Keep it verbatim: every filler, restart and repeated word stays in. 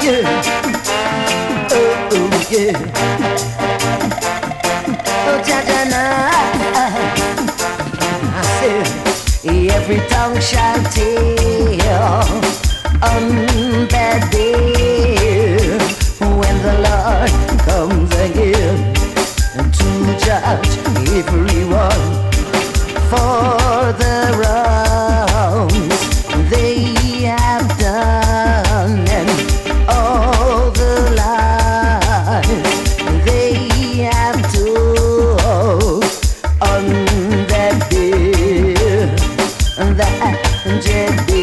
yeah. Oh, oh, yeah. Oh, Jajana. I said, every tongue shall tell on that day when the Lord comes again to judge everyone for the wrongs they have done and all the lies they have told on that day, that dread day.